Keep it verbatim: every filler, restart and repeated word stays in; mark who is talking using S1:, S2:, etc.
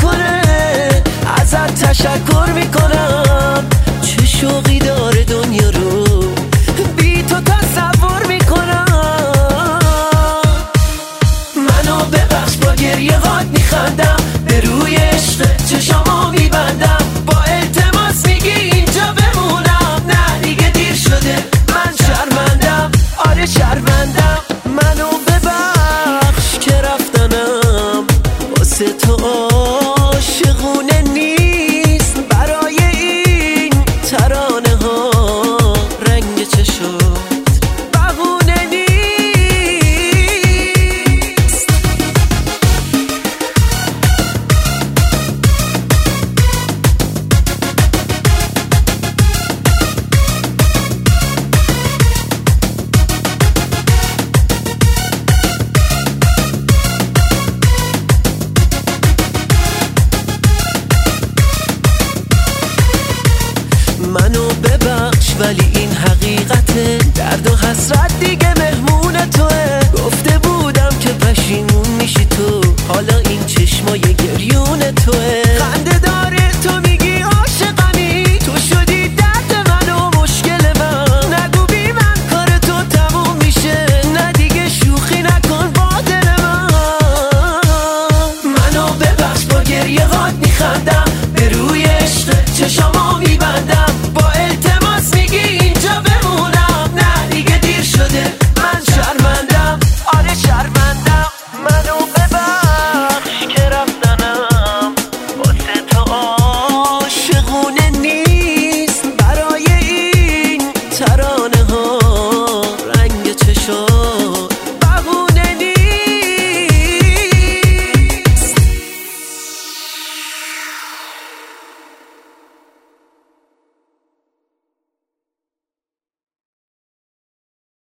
S1: میکنه. ازت تشکر میکنم، چه شوقی داره دنیا رو بی تو تصور میکنم. منو ببخش با گریه هات میخندم، به روی عشق چشامو میبندم، با التماس میگی اینجا بمونم. نه دیگه دیر شده، من شرمندم، آره شرمندم. منو ببخش که رفتنم واسه تو عاشقونه نیست، برای این ترانه ها رنگ چشات بهونه نیست. منو ببخش ولی این حقیقته، درد و حسرت